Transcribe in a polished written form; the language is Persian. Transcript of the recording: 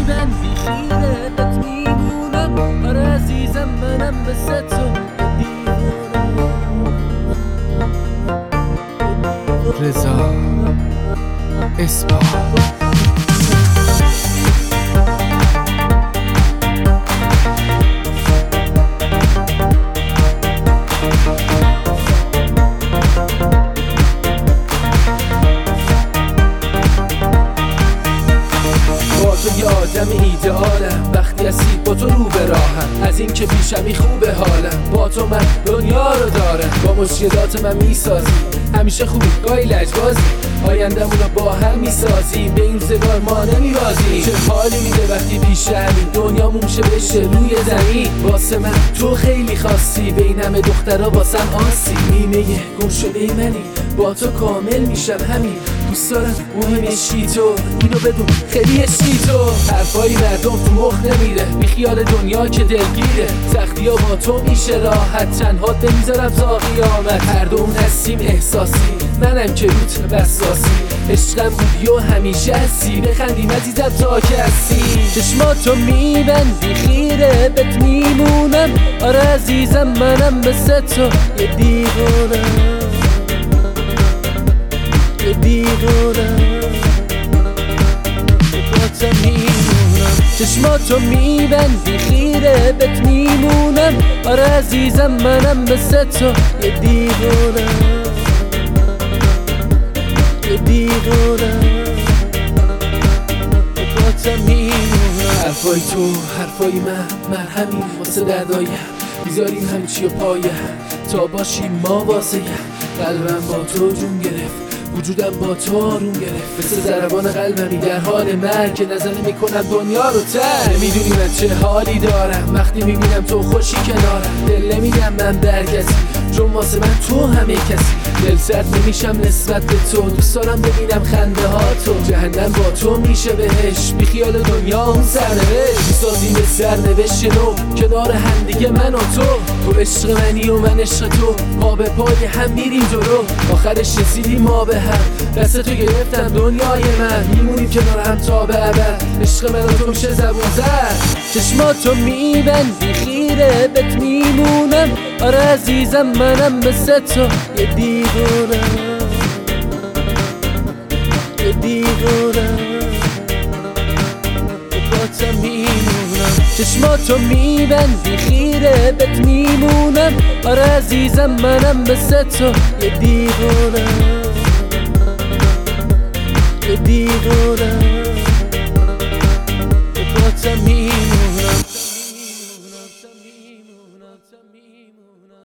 میبندی خیرت میمونم. آره عزیزم منم مثل تو رضا اثبات. یه آدم ایدئالم وقتی هستی با تو رو به راهم، از این که پیشمی خوبه حالم، با تو من دنیا رو دارم. با مشکلات من میسازی همیشه خوبی گاهی لجبازی، آیندمون رو با هم میسازی، به این روزگار ما نمیبازی. چه حالی میده وقتی پیش همین دنیامون میشه بشه روی زمین. واسه من تو خیلی خاصی، به این همه دخترها واسم آسی. نیمه گم شده منی با تو کامل میشم همین. دوست دارم مهم عشقی تو، اینو بدون خیلی عشقی تو. حرفای مردم تو مخ نمیره، بی خیال دنیا که دلگیره. سختی ها با تو میشه راحت، تنها نمیذارم تا قیامت. هر دوم هستیم احساسی، منم که روت بساسی. عشقم بودی و همیشه هستی، بخندیم عزیزم تا که هستی. چشماتو میبندی خیره بهت میمونم. آره عزیزم منم مثل تو یه دیوانم، یه دیوانم با تو میمونم. چشماتو میبندی خیره بهت میمونم. آره عزیزم منم مثل تو یه دیوانم، یه دیوانم با تو میمونم. حرفای تو حرفای من مرهمی واسه دردایم، بیزاریم همه چی و پایه تا باشیم ما واسه قلبم با تو جون گرفت، وجودم با تو آروم گرفت. مثل ضربان قلبمی در حال مرگ که نزنه میکنم دنیا رو تر. نمیدونی من چه حالی دارم وقتی میبینم تو خوشی کنارم. دل نمیدم من در کسی چون واسه من تو همه کسی. دل سرد نمیشم نسبت به تو، دوست دارم ببینم خنده ها تو. جهنم با تو میشه بهش، بی خیال دنیا اون سرنوشت. میسازیم به سرنوشت نو کنار هم دیگه من و تو. تو عشق منی و من عشق تو، پا به پای هم میریم جلو. آخرش رسیدیم ما به هم، دست تو گرفتم دنیای من. میمونیم کنار هم تا به ابد، عشق من و تو میشه زبون زد. چشماتو میبندی خیره بهت میمونم. آره عزیزم منم مثل تو یه دیوانم، یه دیوانم با تو میمونم. چشماتو میبندی خیره بهت میمونم. آره عزیزم منم مثل تو یه دیوانم، یه دیوانم با تو میمونم.